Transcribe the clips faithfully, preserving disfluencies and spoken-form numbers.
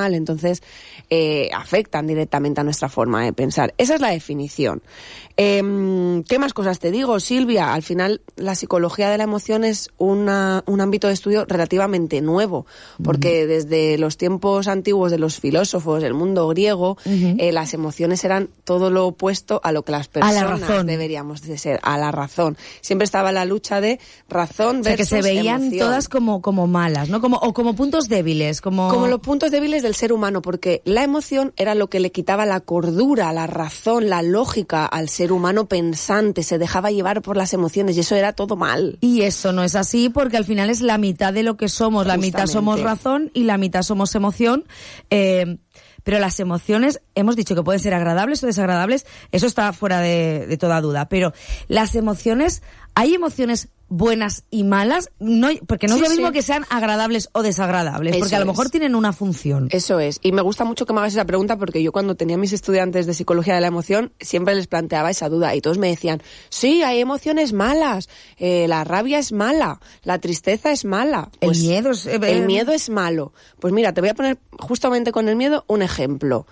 mal, entonces eh, afectan directamente a nuestra forma de pensar. Esa es la definición. Eh, ¿Qué más cosas te digo, Silvia? Al final, la psicología de la emoción es una, un ámbito de estudio relativamente nuevo, porque uh-huh. desde los tiempos antiguos de los filósofos, el mundo griego, uh-huh. eh, las emociones eran todo lo opuesto a lo que las personas deberíamos de ser, a la razón. Siempre estaba la lucha de razón versus emoción. O sea, que se veían emoción. Todas como, como malas, ¿no? Como, o como puntos débiles. Como... como los puntos débiles del ser humano, porque la emoción era lo que le quitaba la cordura, la razón, la lógica al ser humano pensante, se dejaba llevar por las emociones y eso era todo mal. Y eso no es así porque al final es la mitad de lo que somos, la mitad somos razón y la mitad somos emoción. Eh, pero las emociones, hemos dicho que pueden ser agradables o desagradables, eso está fuera de, de toda duda, pero las emociones, ¿hay emociones buenas y malas? No, porque no sí, es lo mismo sí. que sean agradables o desagradables, eso porque a lo mejor es. Tienen una función. Eso es, y me gusta mucho que me hagas esa pregunta porque yo cuando tenía a mis estudiantes de psicología de la emoción siempre les planteaba esa duda y todos me decían, sí, hay emociones malas, eh, la rabia es mala, la tristeza es mala. Pues, el miedo es... Eh, el miedo es malo. Pues mira, te voy a poner justamente con el miedo un ejemplo.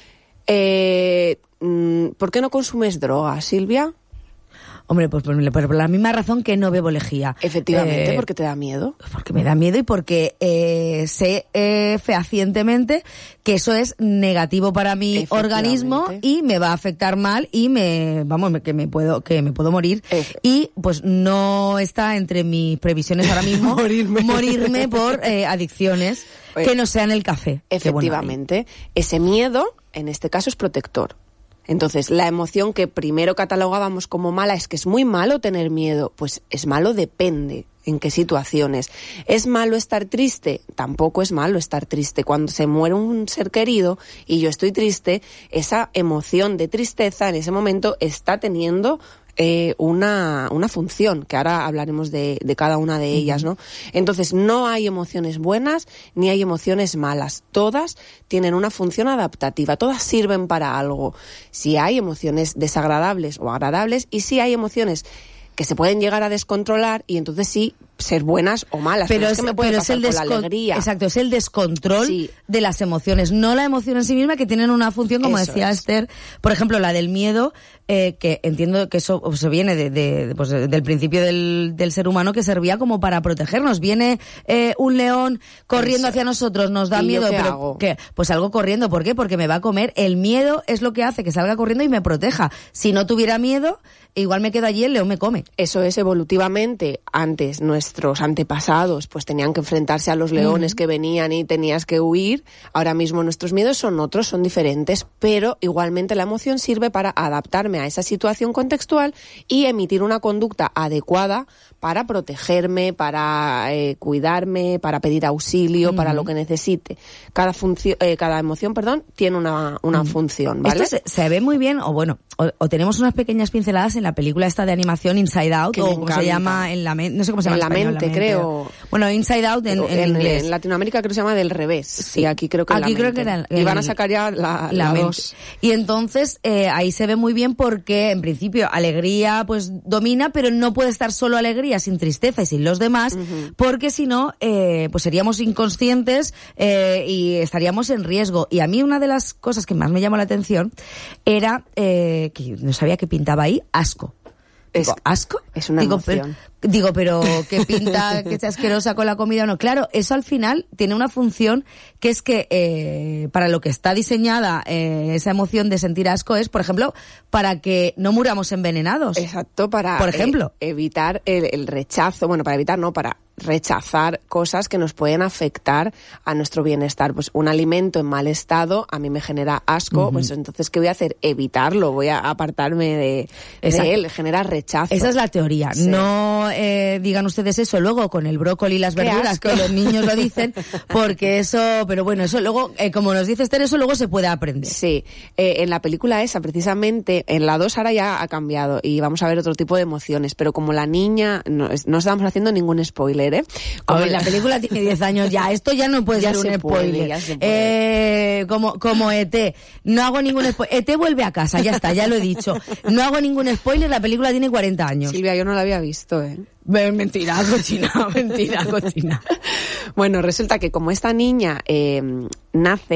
Eh, ¿Por qué no consumes droga, Silvia? Hombre, pues por, por la misma razón que no bebo lejía. Efectivamente, eh, porque te da miedo. Porque me da miedo y porque eh, sé eh, fehacientemente que eso es negativo para mi organismo y me va a afectar mal y me, vamos, que me puedo, que me puedo morir. Efe. Y pues no está entre mis previsiones ahora mismo morirme. morirme por eh, adicciones pues, que no sean el café. Efectivamente, bueno, ese miedo, en este caso, es protector. Entonces, la emoción que primero catalogábamos como mala es que es muy malo tener miedo. Pues es malo, depende en qué situaciones. ¿Es malo estar triste? Tampoco es malo estar triste. Cuando se muere un ser querido y yo estoy triste, esa emoción de tristeza en ese momento está teniendo Eh, una, una función, que ahora hablaremos de, de cada una de ellas, ¿no? Entonces, no hay emociones buenas ni hay emociones malas. Todas tienen una función adaptativa, todas sirven para algo. Si hay emociones desagradables o agradables y si hay emociones que se pueden llegar a descontrolar y entonces sí ser buenas o malas. Pero, pero es, es que me puede pero pasar es el con la alegría. Exacto, es el descontrol sí. de las emociones, no la emoción en sí misma, que tienen una función, como eso decía es. Esther, por ejemplo, la del miedo, eh, que entiendo que eso se viene de, de, pues, del principio del, del ser humano, que servía como para protegernos. Viene eh, un león corriendo eso. Hacia nosotros, nos da ¿Y miedo, yo qué pero hago? ¿qué? Pues salgo corriendo. ¿Por qué? Porque me va a comer. El miedo es lo que hace que salga corriendo y me proteja. Si no tuviera miedo, igual me quedo allí y el león me come. Eso es evolutivamente. Antes nuestros antepasados pues tenían que enfrentarse a los leones uh-huh. que venían y tenías que huir. Ahora mismo nuestros miedos son otros, son diferentes, pero igualmente la emoción sirve para adaptarme a esa situación contextual y emitir una conducta adecuada para protegerme, para eh, cuidarme, para pedir auxilio, uh-huh. para lo que necesite. Cada función, eh, cada emoción, perdón, tiene una, una uh-huh. función, ¿vale? Esto se, se ve muy bien, o bueno, o, o tenemos unas pequeñas pinceladas en la película esta de animación Inside Out, que o como se llama en la mente, no sé cómo se llama en la español, mente, la mente, creo. Bueno, Inside Out en, en, en inglés. En Latinoamérica creo que se llama Del Revés. Sí, y aquí creo que aquí la creo mente. Que era el, y van a sacar ya la, la, la dos. Y entonces eh, ahí se ve muy bien porque en principio alegría pues domina, pero no puede estar solo alegría sin tristeza y sin los demás, uh-huh. porque si no eh, pues seríamos inconscientes eh, y estaríamos en riesgo. Y a mí una de las cosas que más me llamó la atención era eh, que yo no sabía que pintaba ahí asco. Digo, ¿asco? Es una digo, emoción. Pero, digo, pero ¿qué pinta que sea asquerosa con la comida o no? Claro, eso al final tiene una función que es que eh, para lo que está diseñada eh, esa emoción de sentir asco es, por ejemplo, para que no muramos envenenados. Exacto, para por ejemplo. Eh, evitar el, el rechazo, bueno, para evitar, no, para rechazar cosas que nos pueden afectar a nuestro bienestar. Pues un alimento en mal estado a mí me genera asco, uh-huh. pues entonces ¿qué voy a hacer? Evitarlo, voy a apartarme de, de él, genera rechazo. Esa es la teoría. Sí. No eh, digan ustedes eso luego con el brócoli y las verduras, que los niños lo dicen, porque eso, pero bueno, eso luego, eh, como nos dice Esther, eso luego se puede aprender. Sí, eh, en la película esa, precisamente, en la dos ahora ya ha cambiado y vamos a ver otro tipo de emociones, pero como la niña, no, no estamos haciendo ningún spoiler, ¿eh? Como ver, la película tiene diez años ya, esto ya no puede ya ser un spoiler. Puede, eh, como, como E T, no hago ningún spoiler. E T vuelve a casa, ya está, ya lo he dicho. No hago ningún spoiler, la película tiene cuarenta años. Silvia, yo no la había visto, ¿eh? Mentira, cochina, mentira, cochina. Bueno, resulta que como esta niña eh, nace